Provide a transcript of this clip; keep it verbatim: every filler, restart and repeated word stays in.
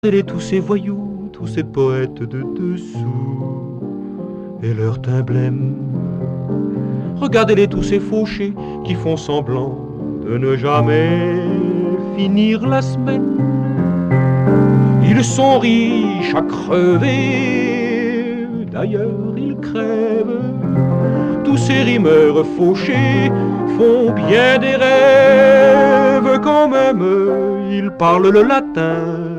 Regardez-les tous ces voyous, tous ces poètes de dessous, et leur teint blême. Regardez-les tous ces fauchés qui font semblant de ne jamais finir la semaine. Ils sont riches à crever, d'ailleurs ils crèvent. Tous ces rimeurs fauchés font bien des rêves quand même. Ils parlent le latin